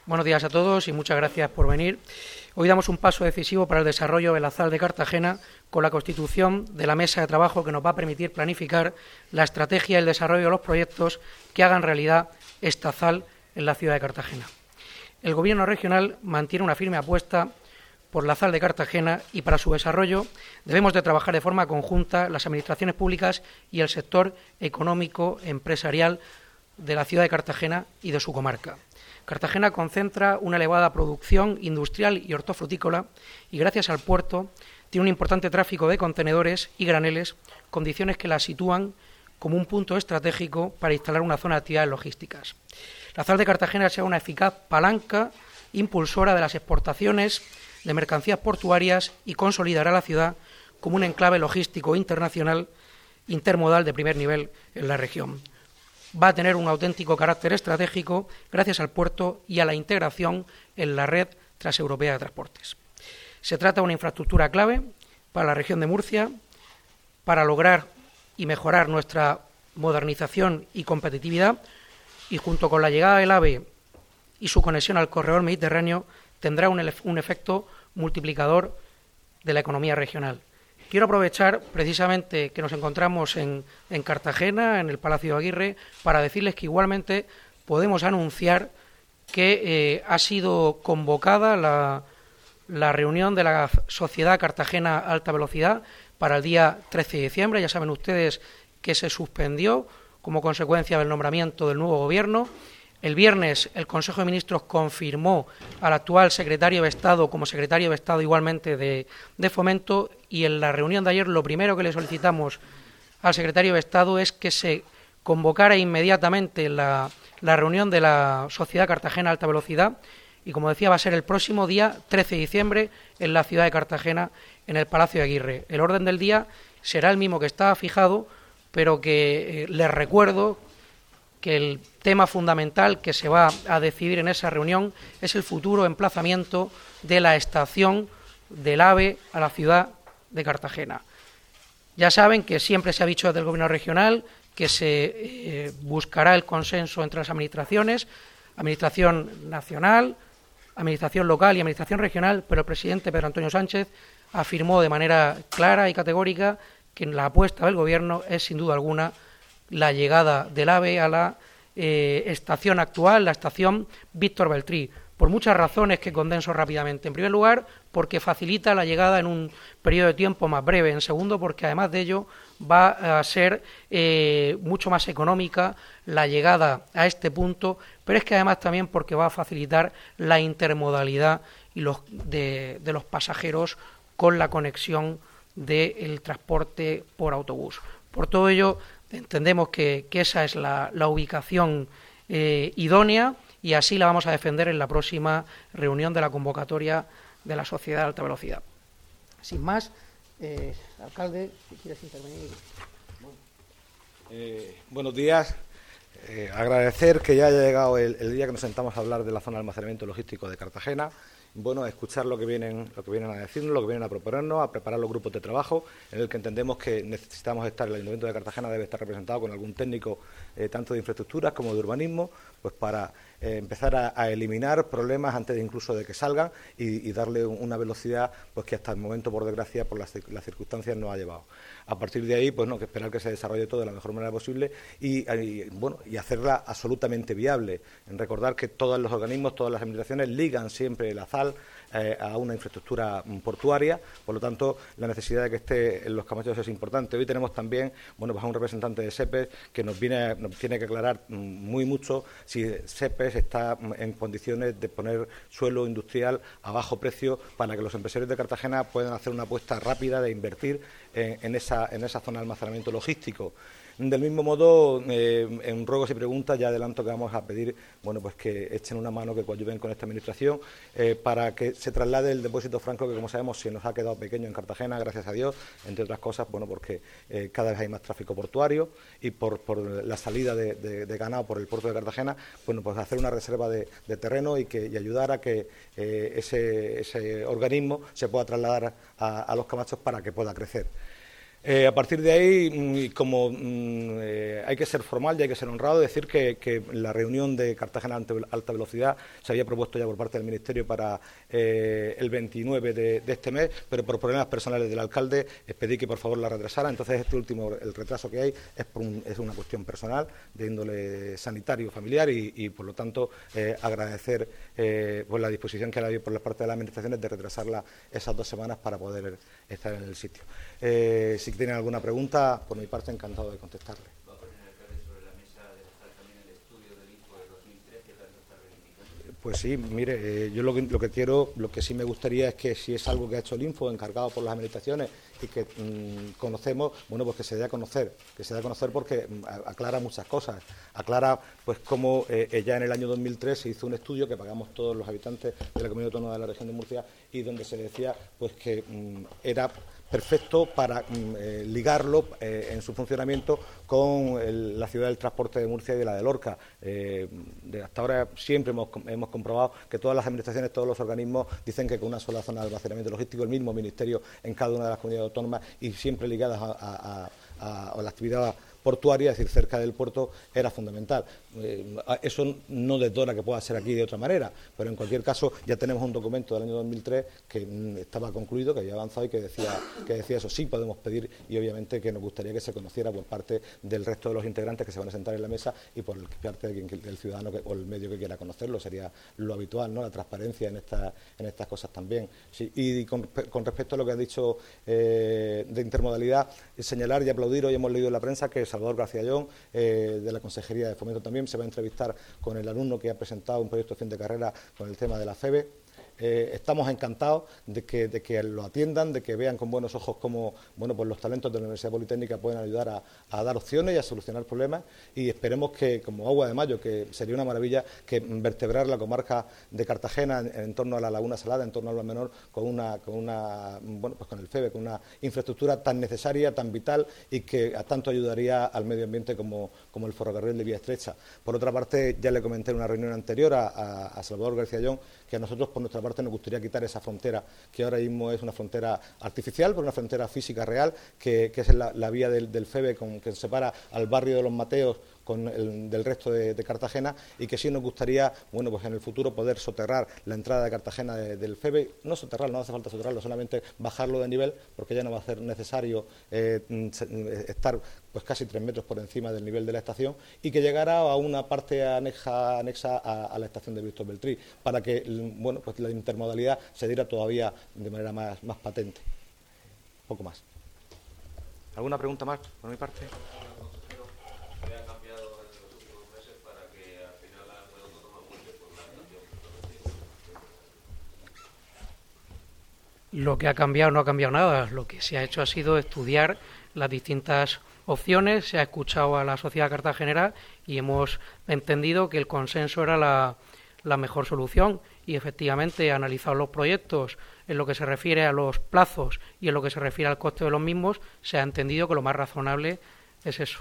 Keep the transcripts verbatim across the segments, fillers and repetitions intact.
Buenos días a todos y muchas gracias por venir. Hoy damos un paso decisivo para el desarrollo de la ZAL de Cartagena con la constitución de la mesa de trabajo que nos va a permitir planificar la estrategia y el desarrollo de los proyectos que hagan realidad esta ZAL en la ciudad de Cartagena. El Gobierno regional mantiene una firme apuesta por la ZAL de Cartagena y para su desarrollo debemos de trabajar de forma conjunta las administraciones públicas y el sector económico empresarial de la ciudad de Cartagena y de su comarca. Cartagena concentra una elevada producción industrial y hortofrutícola y gracias al puerto tiene un importante tráfico de contenedores y graneles, condiciones que la sitúan como un punto estratégico para instalar una zona de actividades logísticas. La ZAL de Cartagena sea una eficaz palanca impulsora de las exportaciones de mercancías portuarias y consolidará la ciudad como un enclave logístico internacional intermodal de primer nivel en la región. Va a tener un auténtico carácter estratégico gracias al puerto y a la integración en la red transeuropea de transportes. Se trata de una infraestructura clave para la región de Murcia, para lograr y mejorar nuestra modernización y competitividad, y junto con la llegada del AVE y su conexión al corredor mediterráneo tendrá un, un efecto multiplicador de la economía regional. Quiero aprovechar precisamente que nos encontramos en, en Cartagena, en el Palacio de Aguirre, para decirles que igualmente podemos anunciar que eh, ha sido convocada la, la reunión de la Sociedad Cartagena Alta Velocidad para el día trece de diciembre. Ya saben ustedes que se suspendió como consecuencia del nombramiento del nuevo Gobierno. El viernes el Consejo de Ministros confirmó al actual secretario de Estado como secretario de Estado igualmente de, de Fomento, y en la reunión de ayer lo primero que le solicitamos al secretario de Estado es que se convocara inmediatamente la, la reunión de la Sociedad Cartagena Alta Velocidad, y como decía va a ser el próximo día trece de diciembre en la ciudad de Cartagena, en el Palacio de Aguirre. El orden del día será el mismo que estaba fijado, pero que eh, les recuerdo que el tema fundamental que se va a decidir en esa reunión es el futuro emplazamiento de la estación del AVE a la ciudad de Cartagena. Ya saben que siempre se ha dicho desde el Gobierno regional que se eh, buscará el consenso entre las administraciones, Administración nacional, Administración local y Administración regional, pero el presidente Pedro Antonio Sánchez afirmó de manera clara y categórica que la apuesta del Gobierno es sin duda alguna la llegada del AVE a la eh, estación actual, la estación Víctor Beltrí, por muchas razones que condenso rápidamente. En primer lugar, porque facilita la llegada en un periodo de tiempo más breve. En segundo, porque además de ello va a ser eh, mucho más económica la llegada a este punto, pero es que además también porque va a facilitar la intermodalidad y los, de, de los pasajeros con la conexión del transporte por autobús. Por todo ello, entendemos que, que esa es la, la ubicación eh, idónea, y así la vamos a defender en la próxima reunión de la convocatoria de la Sociedad de Alta Velocidad. Sin más, eh, alcalde, si quieres intervenir. Eh, buenos días. Eh, agradecer que ya haya llegado el, el día que nos sentamos a hablar de la zona de almacenamiento logístico de Cartagena. Bueno, a escuchar lo que vienen, lo que vienen a decirnos, lo que vienen a proponernos, a preparar los grupos de trabajo, en el que entendemos que necesitamos estar, el Ayuntamiento de Cartagena debe estar representado con algún técnico eh, tanto de infraestructuras como de urbanismo, pues para eh, empezar a, a eliminar problemas antes de incluso de que salgan y, y darle una velocidad pues que hasta el momento, por desgracia, por las, las circunstancias nos ha llevado. A partir de ahí, pues no, que esperar que se desarrolle todo de la mejor manera posible y, y bueno, y hacerla absolutamente viable. En recordar que todos los organismos, todas las administraciones ligan siempre la ZAL eh, a una infraestructura portuaria, por lo tanto la necesidad de que esté en Los Camachos es importante. Hoy tenemos también, bueno, pues a un representante de SEPES que nos viene, nos tiene que aclarar muy mucho si SEPES está en condiciones de poner suelo industrial a bajo precio para que los empresarios de Cartagena puedan hacer una apuesta rápida de invertir en, en esa, en esa zona de almacenamiento logístico. Del mismo modo, eh, en ruegos y preguntas ya adelanto que vamos a pedir, bueno, pues que echen una mano, que coadyuven con esta administración eh, para que se traslade el depósito franco, que como sabemos se nos ha quedado pequeño en Cartagena, gracias a Dios, entre otras cosas, bueno, porque eh, cada vez hay más tráfico portuario y por, por la salida de, de, de ganado por el puerto de Cartagena, bueno, pues hacer una reserva de, de terreno y que y ayudar a que eh, ese, ese organismo se pueda trasladar a, a Los Camachos para que pueda crecer. Eh, a partir de ahí, como mm, eh, hay que ser formal y hay que ser honrado, decir que, que la reunión de Cartagena Alta Velocidad se había propuesto ya por parte del Ministerio para eh, el veintinueve de, de este mes, pero por problemas personales del alcalde eh, pedí que por favor la retrasara. Entonces este último, el retraso que hay es, por un, es una cuestión personal de índole sanitario, familiar y, y por lo tanto eh, agradecer eh, pues la disposición que ha habido por la parte de las administraciones de retrasarla esas dos semanas para poder estar en el sitio. Eh, si tienen alguna pregunta, por mi parte, encantado de contestarle. ¿Va a poner el alcalde sobre la mesa de dejar también el estudio del Info de dos mil tres que tanto está reivindicando? Pues sí, mire, eh, yo lo que, lo que quiero, lo que sí me gustaría es que si es algo que ha hecho el Info, encargado por las administraciones y que mmm, conocemos, bueno, pues que se dé a conocer, que se dé a conocer porque mmm, aclara muchas cosas. Aclara, pues, cómo eh, ya en el año dos mil tres se hizo un estudio que pagamos todos los habitantes de la Comunidad Autónoma de la Región de Murcia y donde se decía, pues, que mmm, era perfecto para eh, ligarlo eh, en su funcionamiento con el, la ciudad del transporte de Murcia y de la de Lorca. Eh, de hasta ahora siempre hemos, hemos comprobado que todas las administraciones, todos los organismos dicen que con una sola zona de almacenamiento logístico, el mismo ministerio en cada una de las comunidades autónomas y siempre ligadas a, a, a, a la actividad portuaria, es decir, cerca del puerto, era fundamental. Eh, eso no desdona que pueda ser aquí de otra manera, pero en cualquier caso ya tenemos un documento del año dos mil tres que mm, estaba concluido, que había avanzado y que decía, que decía eso. Sí podemos pedir y obviamente que nos gustaría que se conociera por parte del resto de los integrantes que se van a sentar en la mesa y por parte de quien, del ciudadano que, o el medio que quiera conocerlo. Sería lo habitual, ¿no? La transparencia en, esta, en estas cosas también. Sí, y con, con respecto a lo que han dicho eh, de intermodalidad, señalar y aplaudir, hoy hemos leído en la prensa que Salvador García Llon, eh, de la Consejería de Fomento también, se va a entrevistar con el alumno que ha presentado un proyecto de fin de carrera con el tema de la F E B E. Eh, estamos encantados de que, de que lo atiendan, de que vean con buenos ojos cómo bueno, pues los talentos de la Universidad Politécnica pueden ayudar a, a dar opciones y a solucionar problemas y esperemos que, como agua de mayo, que sería una maravilla que vertebrar la comarca de Cartagena en, en torno a la Laguna Salada, en torno al Mar Menor, con una, con una bueno, pues con el F E B E, con una infraestructura tan necesaria, tan vital y que a tanto ayudaría al medio ambiente como, como el ferrocarril de vía estrecha. Por otra parte, ya le comenté en una reunión anterior a, a, a Salvador García Llon que a nosotros, por nuestra parte, nos gustaría quitar esa frontera, que ahora mismo es una frontera artificial, pero una frontera física real, que, que es la, la vía del, del F E B E con, que separa al barrio de Los Mateos con el, del resto de, de Cartagena y que sí nos gustaría, bueno, pues en el futuro poder soterrar la entrada de Cartagena de, del F E B E, no soterrarlo, no hace falta soterrarlo, solamente bajarlo de nivel, porque ya no va a ser necesario eh, estar pues casi tres metros por encima del nivel de la estación y que llegara a una parte anexa, anexa a, a la estación de Víctor Beltrí, para que, bueno, pues la intermodalidad se diera todavía de manera más, más patente. Poco más. ¿Alguna pregunta más por mi parte? Lo que ha cambiado no ha cambiado nada. Lo que se ha hecho ha sido estudiar las distintas opciones, se ha escuchado a la sociedad cartagenera y hemos entendido que el consenso era la, la mejor solución y efectivamente analizado los proyectos en lo que se refiere a los plazos y en lo que se refiere al coste de los mismos, se ha entendido que lo más razonable es eso.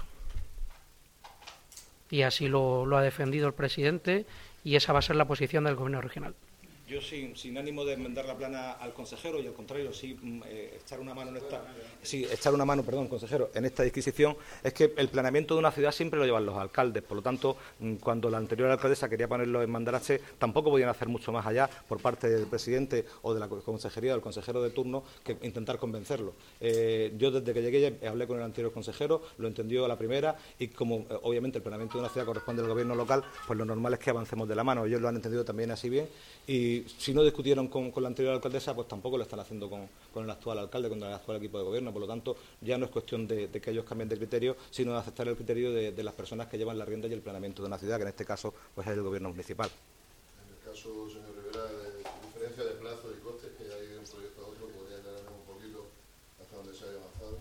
Y así lo, lo ha defendido el presidente y esa va a ser la posición del Gobierno regional. Yo, sin, sin ánimo de enmendar la plana al consejero y al contrario, sí eh, echar una mano en esta, sí, echar una mano, perdón, consejero, en esta disquisición, es que el planeamiento de una ciudad siempre lo llevan los alcaldes. Por lo tanto, cuando la anterior alcaldesa quería ponerlo en Mandarache, tampoco podían hacer mucho más allá por parte del presidente o de la consejería o del consejero de turno que intentar convencerlo. Eh, yo desde que llegué ya hablé con el anterior consejero, lo entendió a la primera y como eh, obviamente el planeamiento de una ciudad corresponde al gobierno local, pues lo normal es que avancemos de la mano. Ellos lo han entendido también así bien y si no discutieron con, con la anterior alcaldesa, pues tampoco lo están haciendo con, con el actual alcalde, con el actual equipo de gobierno. Por lo tanto, ya no es cuestión de, de que ellos cambien de criterio, sino de aceptar el criterio de, de las personas que llevan la rienda y el planeamiento de una ciudad, que en este caso pues es el gobierno municipal. En el caso, señor Rivera, de diferencia de plazos y costes que hay de un proyecto a otro, ¿podría aclararnos un poquito hasta dónde se haya avanzado?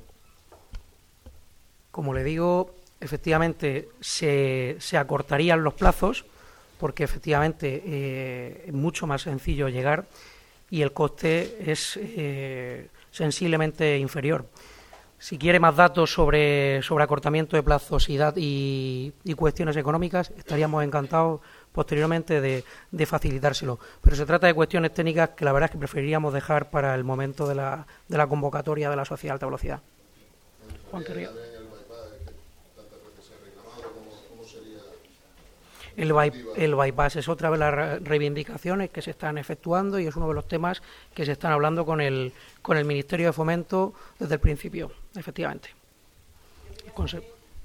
Como le digo, efectivamente se, se acortarían los plazos, porque efectivamente eh, es mucho más sencillo llegar y el coste es eh, sensiblemente inferior. Si quiere más datos sobre, sobre acortamiento de plazos y, dat y, y cuestiones económicas, estaríamos encantados posteriormente de, de facilitárselo. Pero se trata de cuestiones técnicas que la verdad es que preferiríamos dejar para el momento de la, de la convocatoria de la Sociedad de Alta Velocidad. Juan querría. También el bypass que tantas veces se ha reclamado, ¿cómo, cómo sería? El, by, el bypass es otra de las reivindicaciones que se están efectuando y es uno de los temas que se están hablando con el, con el Ministerio de Fomento desde el principio, efectivamente. Conse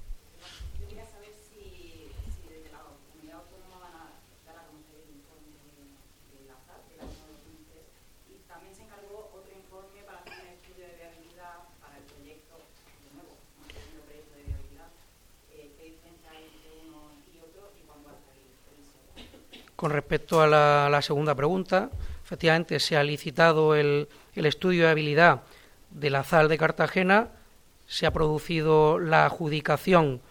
Con respecto a la, a la segunda pregunta, efectivamente se ha licitado el, el estudio de habilidad de la ZAL de Cartagena, se ha producido la adjudicación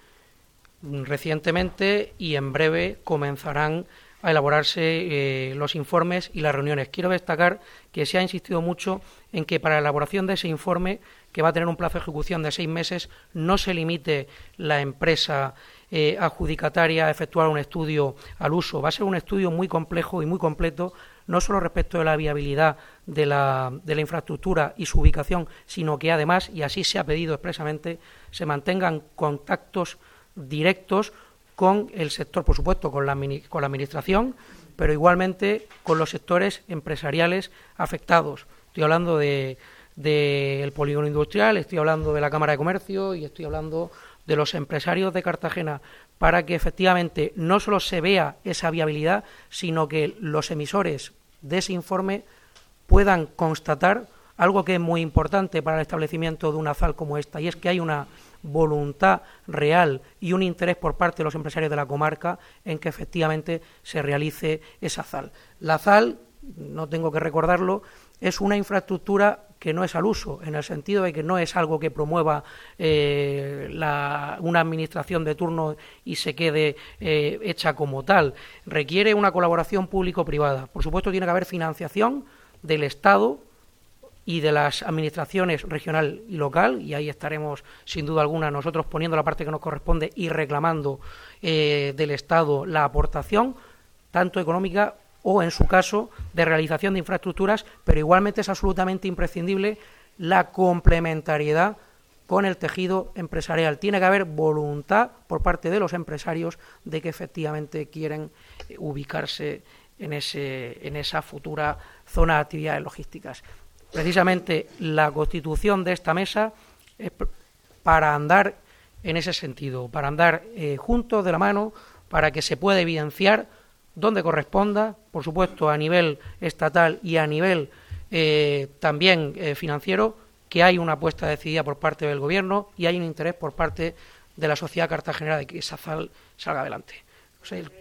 recientemente y en breve comenzarán a elaborarse eh, los informes y las reuniones. Quiero destacar que se ha insistido mucho en que para la elaboración de ese informe, que va a tener un plazo de ejecución de seis meses, no se limite la empresa eh, adjudicataria a efectuar un estudio al uso. Va a ser un estudio muy complejo y muy completo, no solo respecto de la viabilidad de la, de la infraestructura y su ubicación, sino que además, y así se ha pedido expresamente, se mantengan contactos directos con el sector, por supuesto, con la, con la Administración, pero igualmente con los sectores empresariales afectados. Estoy hablando de del polígono industrial, estoy hablando de la Cámara de Comercio y estoy hablando de los empresarios de Cartagena, para que efectivamente no solo se vea esa viabilidad, sino que los emisores de ese informe puedan constatar algo que es muy importante para el establecimiento de una ZAL como esta, y es que hay una voluntad real y un interés por parte de los empresarios de la comarca en que efectivamente se realice esa ZAL. La ZAL, no tengo que recordarlo, es una infraestructura que no es al uso, en el sentido de que no es algo que promueva eh, la, una administración de turno y se quede eh, hecha como tal. Requiere una colaboración público-privada. Por supuesto, tiene que haber financiación del Estado y de las administraciones regional y local, y ahí estaremos sin duda alguna nosotros poniendo la parte que nos corresponde y reclamando eh, del Estado la aportación, tanto económica o, en su caso, de realización de infraestructuras, pero igualmente es absolutamente imprescindible la complementariedad con el tejido empresarial. Tiene que haber voluntad por parte de los empresarios de que efectivamente quieren ubicarse en, ese, en esa futura zona de actividades logísticas. Precisamente la constitución de esta mesa es para andar en ese sentido, para andar eh, juntos de la mano, para que se pueda evidenciar donde corresponda, por supuesto a nivel estatal y a nivel eh, también eh, financiero, que hay una apuesta decidida por parte del Gobierno y hay un interés por parte de la sociedad cartagenera de que esa ZAL salga adelante. O sea, el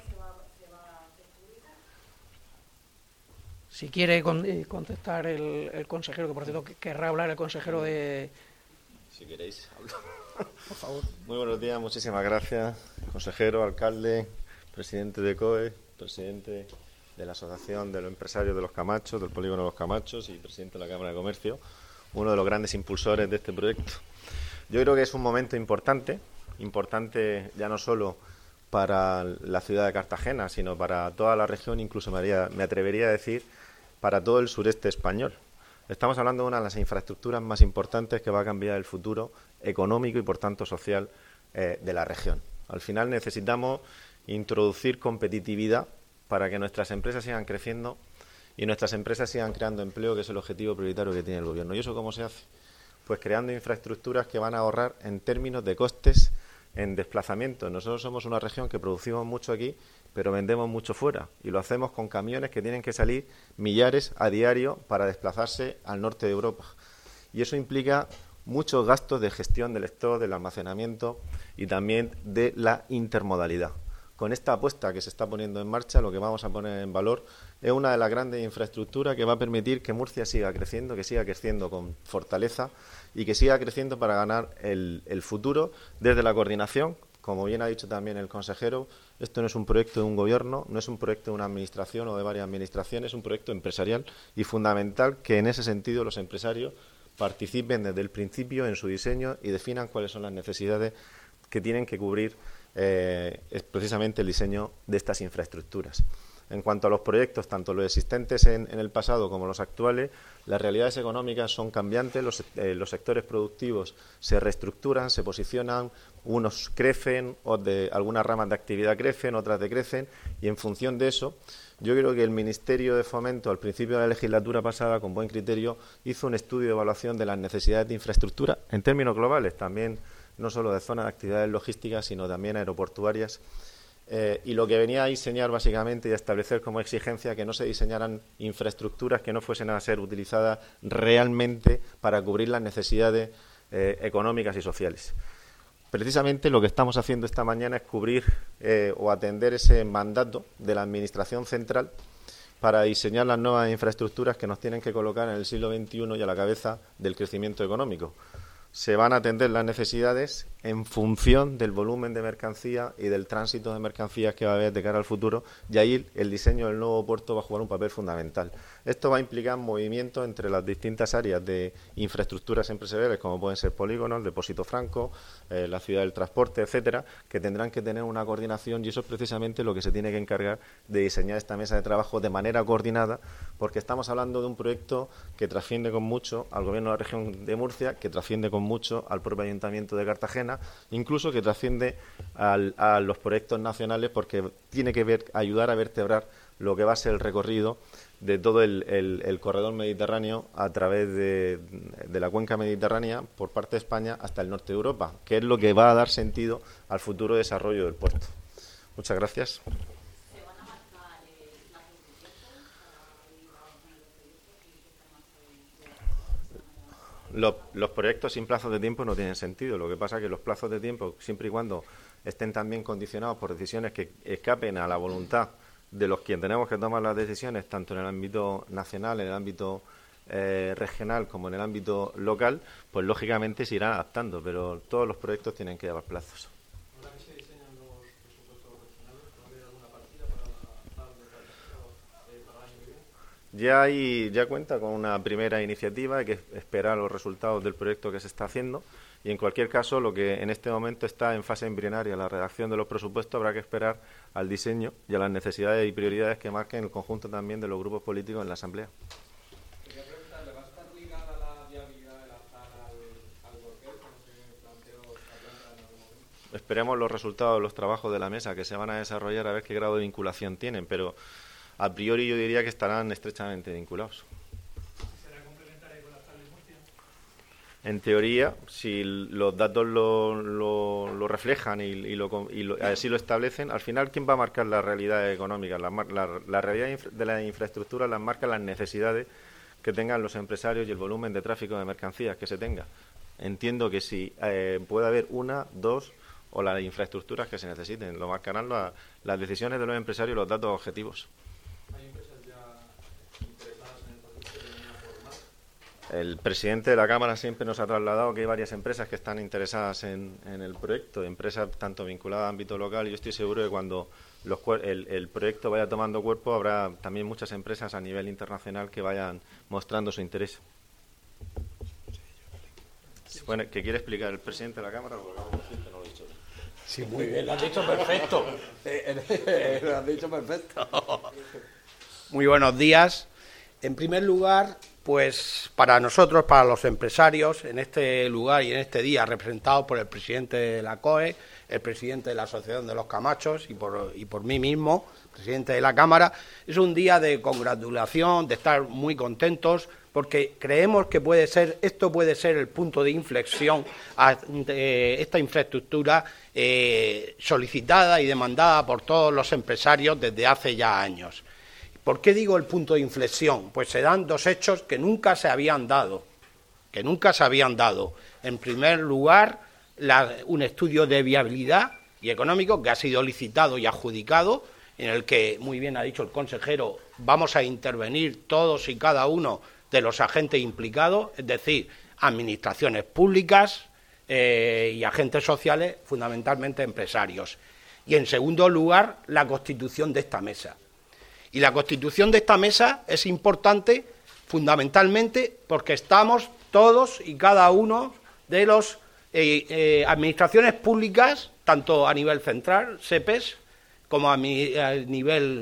Si quiere con, eh, contestar el, el consejero, que por cierto querrá hablar el consejero de... Si queréis, hablo. Por favor. Muy buenos días, muchísimas gracias, consejero, alcalde, presidente de C O E, presidente de la Asociación de los Empresarios de los Camachos, del Polígono de los Camachos y presidente de la Cámara de Comercio, uno de los grandes impulsores de este proyecto. Yo creo que es un momento importante, importante ya no solo para la ciudad de Cartagena, sino para toda la región, incluso me, haría, me atrevería a decir para todo el sureste español. Estamos hablando de una de las infraestructuras más importantes que va a cambiar el futuro económico y, por tanto, social eh, de la región. Al final necesitamos introducir competitividad para que nuestras empresas sigan creciendo y nuestras empresas sigan creando empleo, que es el objetivo prioritario que tiene el Gobierno. ¿Y eso cómo se hace? Pues creando infraestructuras que van a ahorrar en términos de costes en desplazamiento. Nosotros somos una región que producimos mucho aquí, pero vendemos mucho fuera, y lo hacemos con camiones que tienen que salir millares a diario para desplazarse al norte de Europa. Y eso implica muchos gastos de gestión del stock, del almacenamiento y también de la intermodalidad. Con esta apuesta que se está poniendo en marcha, lo que vamos a poner en valor es una de las grandes infraestructuras que va a permitir que Murcia siga creciendo, que siga creciendo con fortaleza y que siga creciendo para ganar el, el futuro desde la coordinación. Como bien ha dicho también el consejero, esto no es un proyecto de un gobierno, no es un proyecto de una administración o de varias administraciones, es un proyecto empresarial y fundamental que en ese sentido los empresarios participen desde el principio en su diseño y definan cuáles son las necesidades que tienen que cubrir eh, es precisamente el diseño de estas infraestructuras. En cuanto a los proyectos, tanto los existentes en, en el pasado como los actuales, las realidades económicas son cambiantes, los, eh, los sectores productivos se reestructuran, se posicionan, unos crecen, o de, algunas ramas de actividad crecen, otras decrecen, y en función de eso, yo creo que el Ministerio de Fomento, al principio de la legislatura pasada, con buen criterio, hizo un estudio de evaluación de las necesidades de infraestructura en términos globales, también no solo de zonas de actividades logísticas, sino también aeroportuarias. Eh, y lo que venía a diseñar básicamente y a establecer como exigencia que no se diseñaran infraestructuras que no fuesen a ser utilizadas realmente para cubrir las necesidades eh, económicas y sociales. Precisamente lo que estamos haciendo esta mañana es cubrir eh, o atender ese mandato de la Administración central para diseñar las nuevas infraestructuras que nos tienen que colocar en el siglo veintiuno y a la cabeza del crecimiento económico. Se van a atender las necesidades en función del volumen de mercancía y del tránsito de mercancías que va a haber de cara al futuro, y ahí el diseño del nuevo puerto va a jugar un papel fundamental. Esto va a implicar movimientos entre las distintas áreas de infraestructuras empresariales, como pueden ser polígonos, el depósito franco, eh, la ciudad del transporte, etcétera, que tendrán que tener una coordinación, y eso es precisamente lo que se tiene que encargar de diseñar esta mesa de trabajo de manera coordinada, porque estamos hablando de un proyecto que trasciende con mucho al Gobierno de la región de Murcia, que trasciende con mucho al propio Ayuntamiento de Cartagena, incluso que trasciende al, a los proyectos nacionales, porque tiene que ver, ayudar a vertebrar lo que va a ser el recorrido de todo el, el, el corredor mediterráneo a través de, de la cuenca mediterránea por parte de España hasta el norte de Europa, que es lo que va a dar sentido al futuro desarrollo del puerto. Muchas gracias. Los, los proyectos sin plazos de tiempo no tienen sentido. Lo que pasa es que los plazos de tiempo, siempre y cuando estén también condicionados por decisiones que escapen a la voluntad de los que tenemos que tomar las decisiones, tanto en el ámbito nacional, en el ámbito eh, regional como en el ámbito local, pues lógicamente se irán adaptando, pero todos los proyectos tienen que llevar plazos. Ya hay, ya cuenta con una primera iniciativa, hay que esperar los resultados del proyecto que se está haciendo, y en cualquier caso lo que en este momento está en fase embrionaria, la redacción de los presupuestos, habrá que esperar al diseño y a las necesidades y prioridades que marquen el conjunto también de los grupos políticos en la Asamblea. Quería preguntarle, ¿va a estar ligada la viabilidad de la sala al, al bloqueo, como se planteó la planta en algún momento? Esperemos los resultados de los trabajos de la mesa que se van a desarrollar, a ver qué grado de vinculación tienen, pero a priori yo diría que estarán estrechamente vinculados. ¿Será complementaria con la sala de Murcia? En teoría, si los datos lo, lo, lo reflejan y, y, lo, y lo, así lo establecen, al final, ¿quién va a marcar la realidad económica? La, la, la realidad de la infraestructura las marcan las necesidades que tengan los empresarios y el volumen de tráfico de mercancías que se tenga. Entiendo que si eh, puede haber una, dos o las infraestructuras que se necesiten, lo marcarán la, las decisiones de los empresarios y los datos objetivos. ¿Hay empresas ya interesadas en el proyecto de una forma? El presidente de la Cámara siempre nos ha trasladado que hay varias empresas que están interesadas en, en el proyecto, empresas tanto vinculadas al ámbito local, y yo estoy seguro que cuando los, el, el proyecto vaya tomando cuerpo habrá también muchas empresas a nivel internacional que vayan mostrando su interés. Bueno, ¿qué quiere explicar el presidente de la Cámara? No lo he dicho. Sí, muy bien, lo has dicho perfecto. Lo has dicho perfecto. Muy buenos días. En primer lugar, pues para nosotros, para los empresarios, en este lugar y en este día, representados por el presidente de la C O E, el presidente de la Asociación de los Camachos y por, y por mí mismo, presidente de la Cámara, es un día de congratulación, de estar muy contentos, porque creemos que puede ser, esto puede ser el punto de inflexión de esta infraestructura eh, solicitada y demandada por todos los empresarios desde hace ya años. ¿Por qué digo el punto de inflexión? Pues se dan dos hechos que nunca se habían dado, que nunca se habían dado. En primer lugar, la, un estudio de viabilidad y económico que ha sido licitado y adjudicado, en el que, muy bien ha dicho el consejero, vamos a intervenir todos y cada uno de los agentes implicados, es decir, administraciones públicas eh, y agentes sociales, fundamentalmente empresarios. Y, en segundo lugar, la constitución de esta mesa. Y la constitución de esta mesa es importante fundamentalmente porque estamos todos y cada uno de las eh, eh, administraciones públicas, tanto a nivel central, S E P E S, como a, mi, a nivel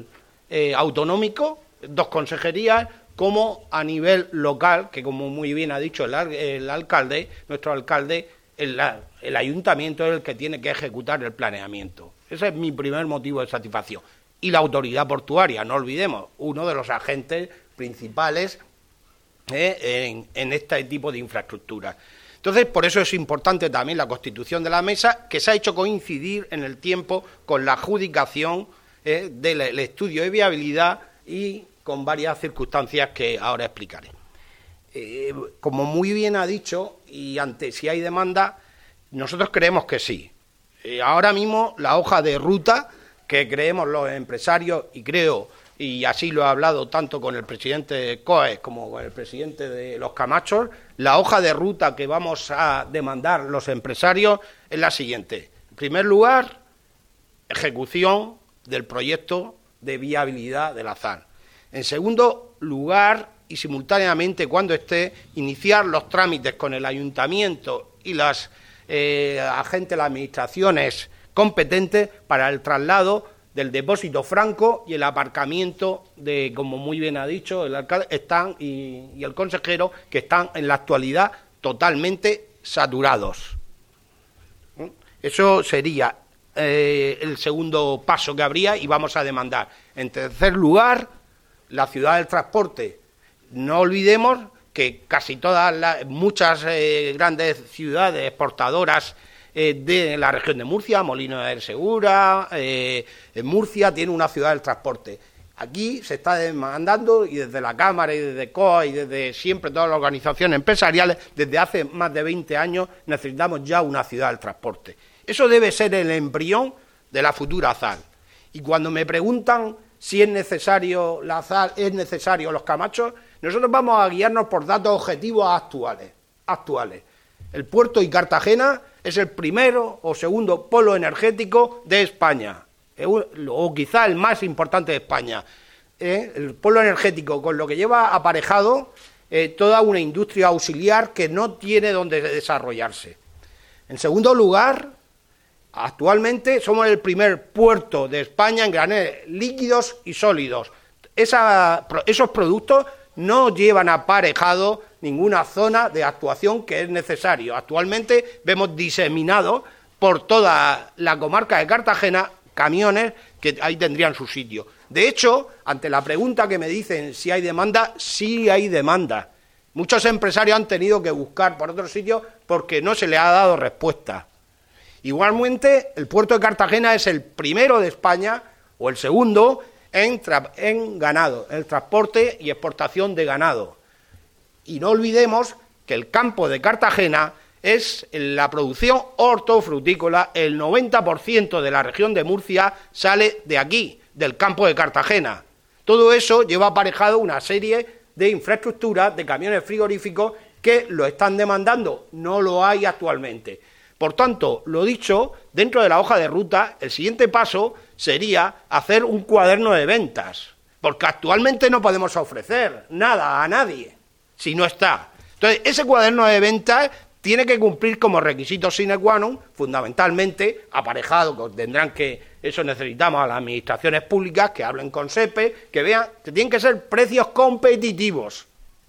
eh, autonómico, dos consejerías, como a nivel local, que como muy bien ha dicho el, el alcalde, nuestro alcalde, el, el ayuntamiento es el que tiene que ejecutar el planeamiento. Ese es mi primer motivo de satisfacción. Y la autoridad portuaria, no olvidemos, uno de los agentes principales eh, en, en este tipo de infraestructuras. Entonces, por eso es importante también la constitución de la mesa, que se ha hecho coincidir en el tiempo con la adjudicación eh, del estudio de viabilidad y con varias circunstancias que ahora explicaré. Eh, como muy bien ha dicho, y ante si hay demanda, nosotros creemos que sí. Eh, ahora mismo la hoja de ruta que creemos los empresarios, y creo, y así lo he hablado tanto con el presidente de C O E como con el presidente de los Camachos, la hoja de ruta que vamos a demandar los empresarios es la siguiente. En primer lugar, ejecución del proyecto de viabilidad del Azar. En segundo lugar, y simultáneamente cuando esté, iniciar los trámites con el ayuntamiento y las eh, agentes de las administraciones competentes para el traslado del depósito franco y el aparcamiento de, como muy bien ha dicho el alcalde están y, y el consejero, que están en la actualidad totalmente saturados. Eso sería eh, el segundo paso que habría y vamos a demandar. En tercer lugar, la ciudad del transporte. No olvidemos que casi todas las, muchas eh, grandes ciudades exportadoras eh, de la región de Murcia, Molino de Segura, eh, Murcia tiene una ciudad del transporte. Aquí se está demandando, y desde la Cámara y desde C O E y desde siempre todas las organizaciones empresariales, desde hace más de veinte años necesitamos ya una ciudad del transporte. Eso debe ser el embrión de la futura Azar. Y cuando me preguntan si es necesario la Azar, es necesario los Camachos, nosotros vamos a guiarnos por datos objetivos actuales. actuales. El puerto y Cartagena es el primero o segundo polo energético de España, o quizá el más importante de España. ¿Eh? El polo energético, con lo que lleva aparejado eh, toda una industria auxiliar que no tiene donde desarrollarse. En segundo lugar, actualmente somos el primer puerto de España en graneles líquidos y sólidos. Esa, esos productos no llevan aparejado ninguna zona de actuación que es necesario. Actualmente vemos diseminado por toda la comarca de Cartagena camiones que ahí tendrían su sitio. De hecho, ante la pregunta que me dicen si hay demanda, sí hay demanda. Muchos empresarios han tenido que buscar por otros sitios porque no se les ha dado respuesta. Igualmente, el puerto de Cartagena es el primero de España, o el segundo, en, en ganado, en el transporte y exportación de ganado. Y no olvidemos que el campo de Cartagena es la producción hortofrutícola, el noventa por ciento de la región de Murcia sale de aquí, del campo de Cartagena. Todo eso lleva aparejado una serie de infraestructuras, de camiones frigoríficos que lo están demandando, no lo hay actualmente. Por tanto, lo dicho, dentro de la hoja de ruta, el siguiente paso sería hacer un cuaderno de ventas, porque actualmente no podemos ofrecer nada a nadie si no está. Entonces, ese cuaderno de ventas tiene que cumplir como requisito sine qua non, fundamentalmente aparejado, que tendrán que, eso necesitamos a las administraciones públicas, que hablen con SEPE, que vean que tienen que ser precios competitivos.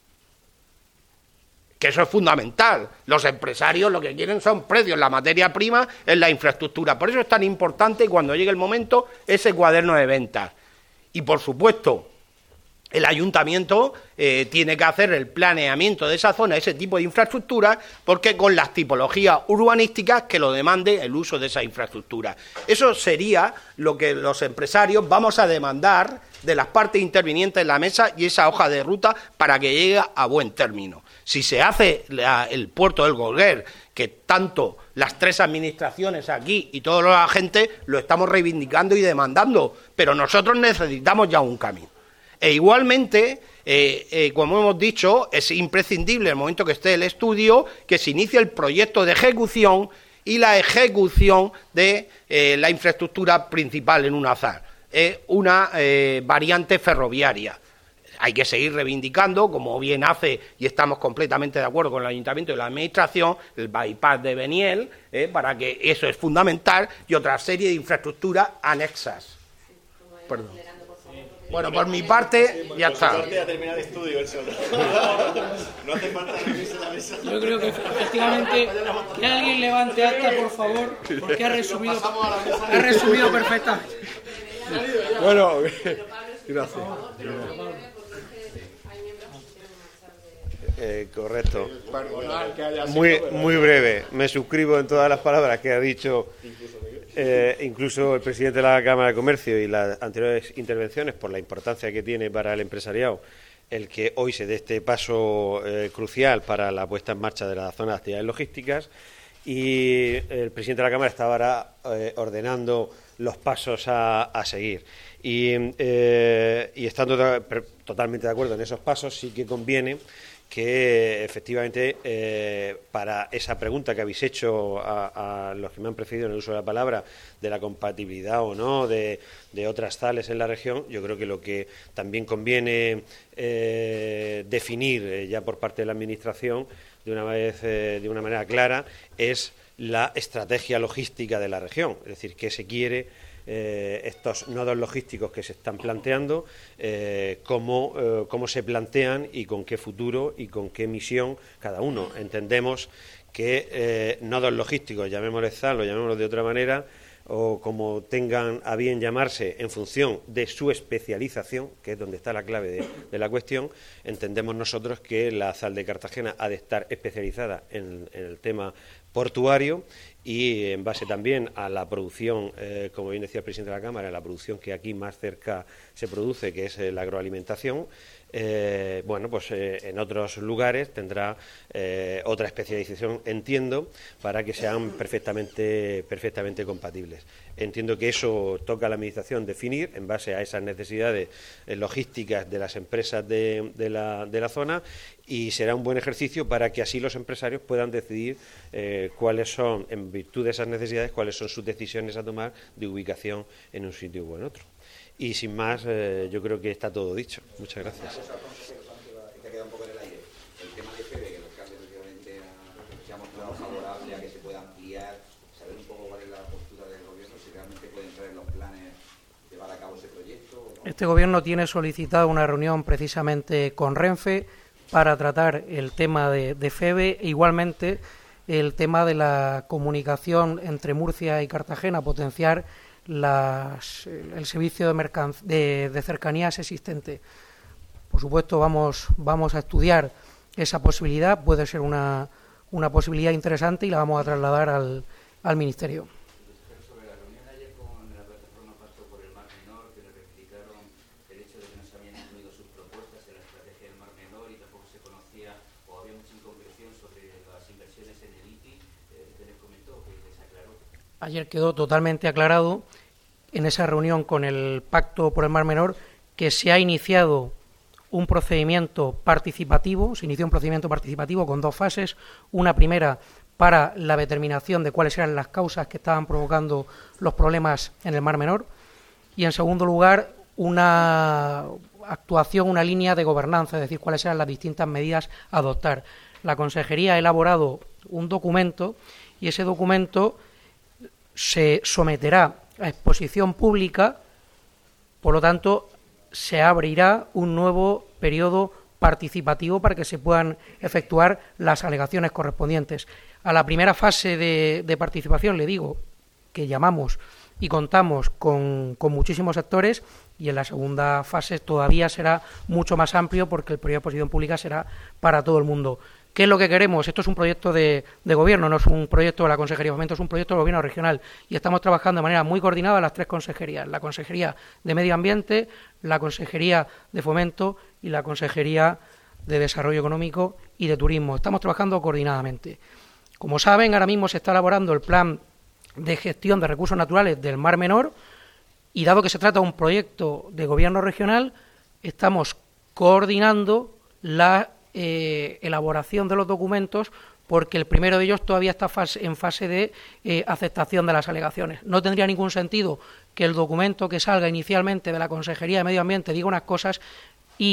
Que eso es fundamental. Los empresarios lo que quieren son precios, la materia prima es la infraestructura. Por eso es tan importante cuando llegue el momento ese cuaderno de ventas. Y por supuesto, el ayuntamiento eh, tiene que hacer el planeamiento de esa zona, ese tipo de infraestructura, porque con las tipologías urbanísticas que lo demande el uso de esa infraestructura. Eso sería lo que los empresarios vamos a demandar de las partes intervinientes en la mesa y esa hoja de ruta para que llegue a buen término. Si se hace la, el puerto del Golguer, que tanto las tres administraciones aquí y todos los agentes lo estamos reivindicando y demandando, pero nosotros necesitamos ya un camino. E igualmente, eh, eh, como hemos dicho, es imprescindible en el momento que esté el estudio que se inicie el proyecto de ejecución y la ejecución de eh, la infraestructura principal en un Azar, eh, una eh, variante ferroviaria. Hay que seguir reivindicando, como bien hace, y estamos completamente de acuerdo con el Ayuntamiento y la Administración, el bypass de Beniel, eh, para que eso es fundamental, y otra serie de infraestructuras anexas. Perdón. Bueno, por mi parte, ya está. Yo creo que efectivamente que alguien levante acta, por favor, porque ha resumido, ha resumido perfectamente. Bueno, gracias. Eh, correcto. Muy, muy breve. Me suscribo en todas las palabras que ha dicho eh, incluso el presidente de la Cámara de Comercio y las anteriores intervenciones, por la importancia que tiene para el empresariado el que hoy se dé este paso eh, crucial para la puesta en marcha de la zona de actividades logísticas. Y el presidente de la Cámara estaba ahora eh, ordenando los pasos a, a seguir. Y, eh, y estando totalmente de acuerdo en esos pasos, sí que conviene que efectivamente eh, para esa pregunta que habéis hecho a, a los que me han precedido en el uso de la palabra de la compatibilidad o no de, de otras tales en la región, yo creo que lo que también conviene eh, definir eh, ya por parte de la Administración de una vez eh, de una manera clara es la estrategia logística de la región, es decir, qué se quiere. Eh, estos nodos logísticos que se están planteando, eh, cómo, eh, cómo se plantean y con qué futuro y con qué misión cada uno. Entendemos que eh, nodos logísticos, llamémosle Z A L o llamémoslo de otra manera, o como tengan a bien llamarse en función de su especialización, que es donde está la clave de, de la cuestión, entendemos nosotros que la Z A L de Cartagena ha de estar especializada en, en el tema portuario y en base también a la producción, eh, como bien decía el presidente de la Cámara, la producción que aquí más cerca se produce, que es eh, la agroalimentación, eh, bueno, pues eh, en otros lugares tendrá eh, otra especialización, entiendo, para que sean perfectamente, perfectamente compatibles. Entiendo que eso toca a la Administración definir en base a esas necesidades eh, logísticas de las empresas de, de, la, de la zona y será un buen ejercicio para que así los empresarios puedan decidir eh, cuáles son, en virtud de esas necesidades, cuáles son sus decisiones a tomar de ubicación en un sitio o en otro. Y sin más, eh, yo creo que está todo dicho. Muchas gracias. Que ha quedado un poco en el aire. El tema de F E B, que el alcalde efectivamente se ha mostrado favorable a que se pueda ampliar, saber un poco cuál es la postura del Gobierno, si realmente puede entrar en los planes llevar a cabo ese proyecto. ¿O no? Este Gobierno tiene solicitado una reunión precisamente con Renfe para tratar el tema de, de F E B e igualmente el tema de la comunicación entre Murcia y Cartagena, potenciar las, el servicio de, mercan de, de cercanías existente. Por supuesto, vamos, vamos a estudiar esa posibilidad, puede ser una, una posibilidad interesante y la vamos a trasladar al, al Ministerio. Pero sobre la reunión ayer con la plataforma Pasto por el Mar Menor, que le reivindicaron el hecho de que no se habían incluido sus propuestas en la estrategia del Mar Menor y tampoco se conocía o había mucha inconcreción sobre las inversiones en el I T I, eh, ¿qué les comentó? ¿Qué les aclaró? Ayer quedó totalmente aclarado en esa reunión con el Pacto por el Mar Menor que se ha iniciado un procedimiento participativo, se inició un procedimiento participativo con dos fases, una primera para la determinación de cuáles eran las causas que estaban provocando los problemas en el Mar Menor y, en segundo lugar, una actuación, una línea de gobernanza, es decir, cuáles eran las distintas medidas a adoptar. La Consejería ha elaborado un documento y ese documento se someterá a exposición pública, por lo tanto, se abrirá un nuevo periodo participativo para que se puedan efectuar las alegaciones correspondientes. A la primera fase de, de participación, le digo, que llamamos y contamos con, con muchísimos sectores, y en la segunda fase todavía será mucho más amplio porque el periodo de exposición pública será para todo el mundo. ¿Qué es lo que queremos? Esto es un proyecto de, de gobierno, no es un proyecto de la Consejería de Fomento, es un proyecto del Gobierno regional y estamos trabajando de manera muy coordinada las tres consejerías, la Consejería de Medio Ambiente, la Consejería de Fomento y la Consejería de Desarrollo Económico y de Turismo. Estamos trabajando coordinadamente. Como saben, ahora mismo se está elaborando el plan de gestión de recursos naturales del Mar Menor y dado que se trata de un proyecto de gobierno regional, estamos coordinando la eh, elaboración de los documentos porque el primero de ellos todavía está fase, en fase de eh, aceptación de las alegaciones. No tendría ningún sentido que el documento que salga inicialmente de la Consejería de Medio Ambiente diga unas cosas y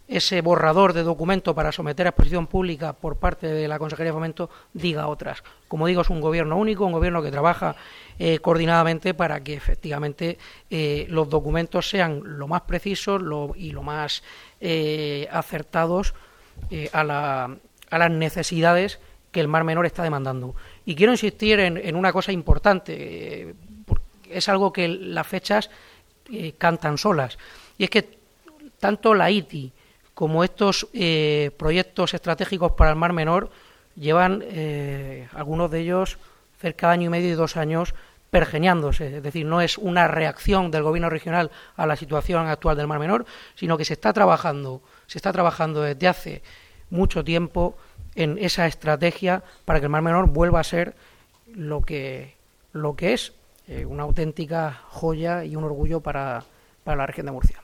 ese borrador de documento para someter a exposición pública por parte de la Consejería de Fomento diga otras. Como digo, es un gobierno único, un gobierno que trabaja eh, coordinadamente para que efectivamente eh, los documentos sean lo más precisos lo, y lo más eh, acertados eh, a, la, a las necesidades que el Mar Menor está demandando. Y quiero insistir en, en una cosa importante, eh, porque es algo que las fechas eh, cantan solas, y es que tanto la I T I como estos eh, proyectos estratégicos para el Mar Menor llevan, eh, algunos de ellos, cerca de año y medio y dos años pergeñándose. Es decir, no es una reacción del Gobierno regional a la situación actual del Mar Menor, sino que se está trabajando, se está trabajando desde hace mucho tiempo en esa estrategia para que el Mar Menor vuelva a ser lo que, lo que es, eh, una auténtica joya y un orgullo para, para la región de Murcia.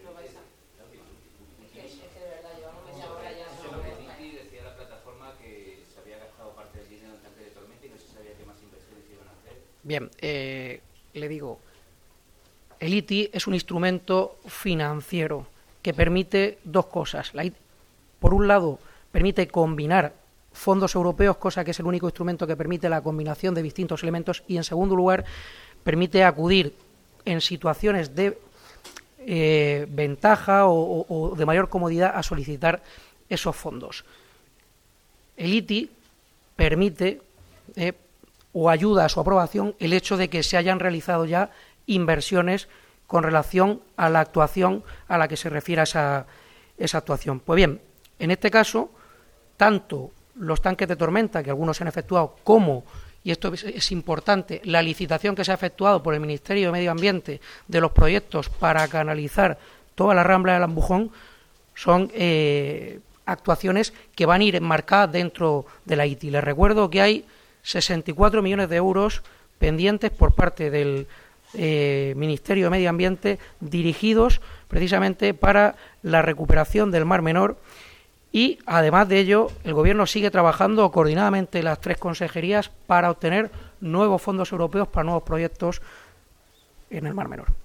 Bien, eh, le digo, el I T I es un instrumento financiero que permite dos cosas. La I T I, por un lado, permite combinar fondos europeos, cosa que es el único instrumento que permite la combinación de distintos elementos, y en segundo lugar, permite acudir en situaciones de eh, ventaja o, o, o de mayor comodidad a solicitar esos fondos. El I T I permite eh, o ayuda a su aprobación el hecho de que se hayan realizado ya inversiones con relación a la actuación a la que se refiere esa, esa actuación. Pues bien, en este caso, tanto los tanques de tormenta, que algunos se han efectuado, como, y esto es, es importante, la licitación que se ha efectuado por el Ministerio de Medio Ambiente de los proyectos para canalizar toda la Rambla del Albujón, son eh, actuaciones que van a ir enmarcadas dentro de la I T I. Les recuerdo que hay sesenta y cuatro millones de euros pendientes por parte del eh, Ministerio de Medio Ambiente dirigidos precisamente para la recuperación del Mar Menor, y además de ello el Gobierno sigue trabajando coordinadamente las tres consejerías para obtener nuevos fondos europeos para nuevos proyectos en el Mar Menor.